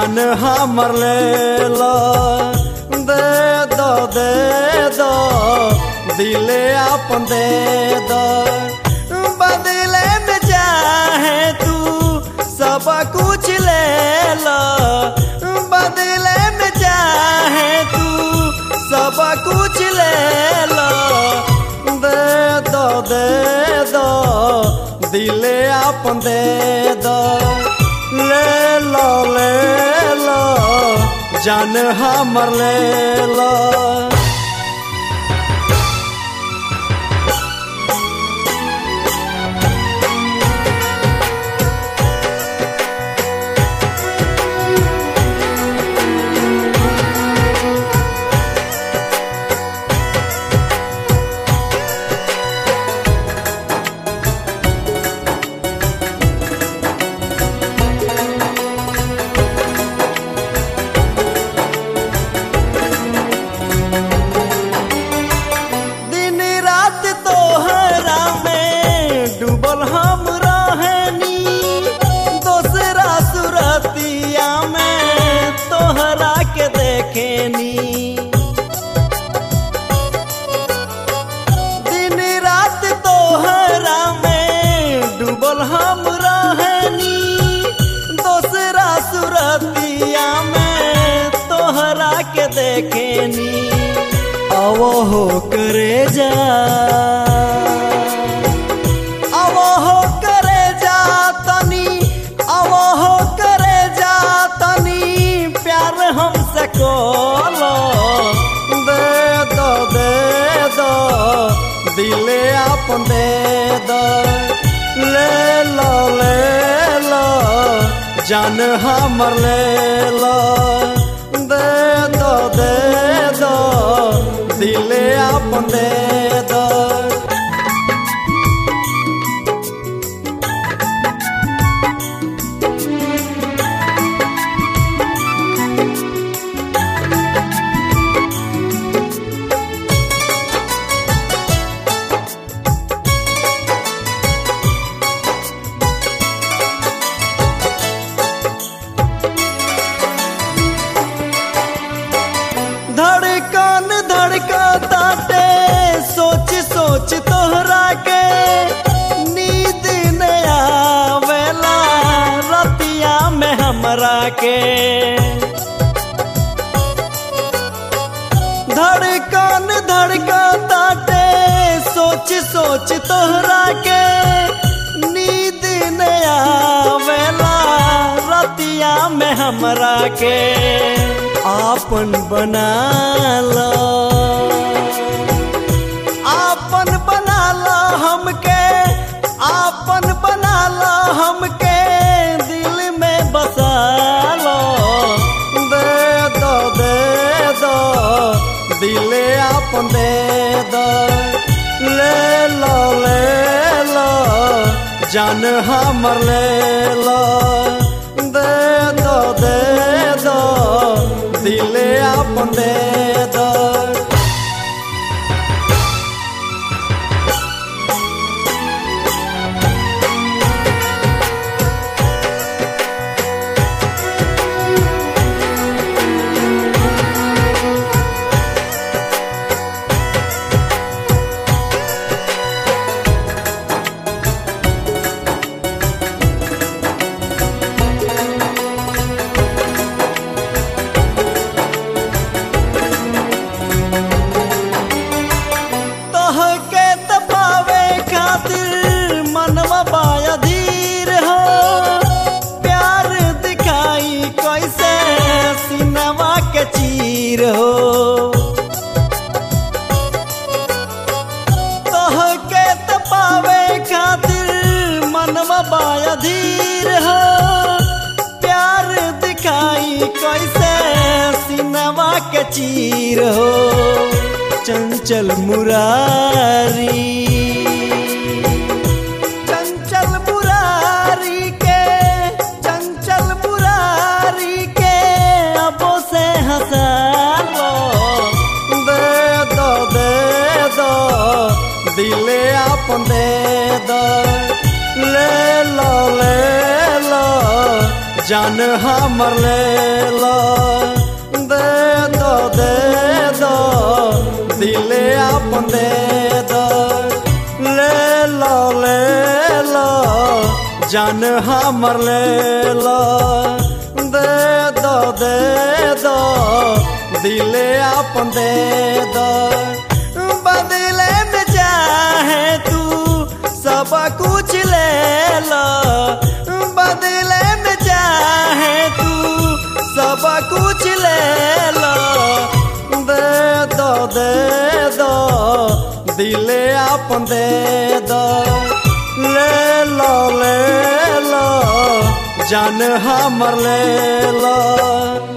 जान हमर ले लो दे दो दिले अपन दे दो बदले में चाहे तू सब कुछ ले लो बदले में चाहे तू सब कुछ ले लो दे दो दिले अपन दे दो ले लो जान हमर ले लो दिन रात तोहरा में डूबल हम रहनी दोसरा सुरतिया में तोहरा के देखेनी आवो हो करे जा आवो हो करे जा तनी आवो हो करे जा तनी प्यार हमसे कोलो दे दो दिले अपन दे दो ले लो जान हमर ले लो दे दो दिले अपन दे दो धड़कन धड़कताटे सोच सोच तोहरा के नींद न आवेला रतिया में हमरा के धड़कन धड़कताटे सोच सोच तोहरा के नींद न आवेला रतिया में हमरा के आपन बना लो हमके आपन बना लो हमके दिल में बसा लो दे दो दिले आपन दे दो ले लो जान हमर ले लो दे दो दिले अपन दे दो चीर हो तोहके तपावे खातिर मनवा बाया धीर हो प्यार दिखाई कैसे सिनवा के चीर हो चंचल मुरारी अबो से हंसा दिले अपन दे दो ले लो जान हमर ले जान हमर ले लो दे दो दिले अपन दे दो बदले में चाहे तू सब कुछ ले लो बदले में चाहे तू सब कुछ ले लो दे दो दिले अपन दे दो ले लो जान हमर ले लो।